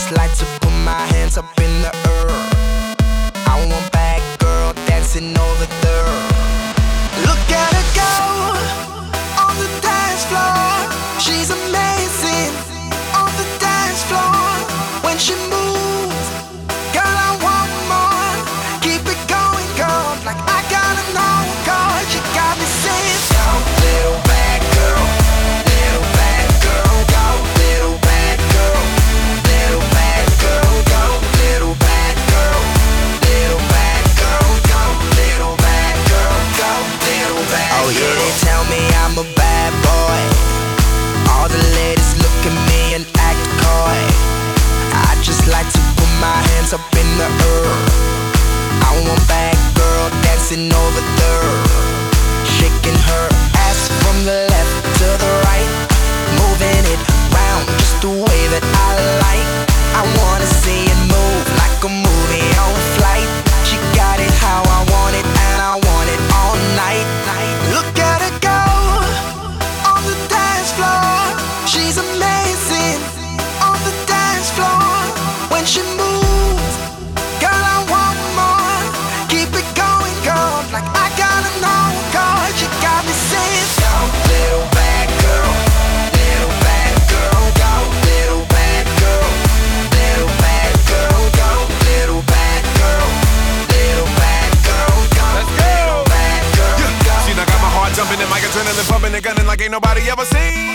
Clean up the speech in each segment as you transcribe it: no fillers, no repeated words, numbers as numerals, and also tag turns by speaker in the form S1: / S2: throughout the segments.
S1: just like to put my hands up in the air. I want bad girl dancing over there. Look at her go on the dance floor. She's amazing on the dance floor. When she moves, girl, I want more. Keep it going, girl, like I gotta know, girl. You got me saying, go, little bad girl, little bad girl, go, little bad girl, little bad girl, go, little bad girl, little bad girl, go, little bad girl, go, little bad girl. Oh yeah, they tell me I'm a bad boy. All the ladies look at me and act coy. I just like to put my hands up in the air. I want bad girl dancing over there, shaking her ass from the left to the right, moving it round just the way that I like. I wanna see it move like a movie on flight. She got it how I want it, and I want it all night. Look at her go on the dance floor. She's amazing on the dance floor. When she moves, girl, I want more. Keep it going, girl, like I gotta know, girl. You got me saying, go, little bad girl, little bad girl, go, little bad girl, little bad girl, go, little bad girl, little bad girl, go, little bad girl, go.
S2: See, I got my heart jumping and my adrenaline pumping and gunning like ain't nobody ever seen.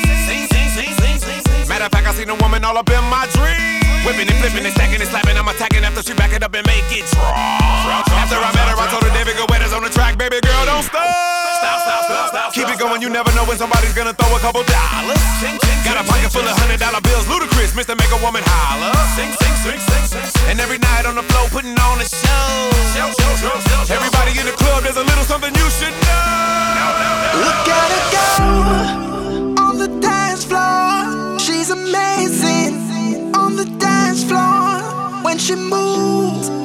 S2: Matter of fact, I seen a woman all up in my dream. Whipping and flipping and stacking and slapping, I'm attacking after she back it up and make it drop. After I met her, I told her David Guetta's on the track, baby girl, don't stop. Keep it going, you never know when somebody's gonna throw a couple dollars. Got a pocket full of $100 bills, ludicrous, Mr. Make a Woman holler. And every night on the floor, putting on a show. Everybody in the club, there's a little something you should know.
S1: Look at her go on the dance floor. She's amazing on the dance floor. When she moves,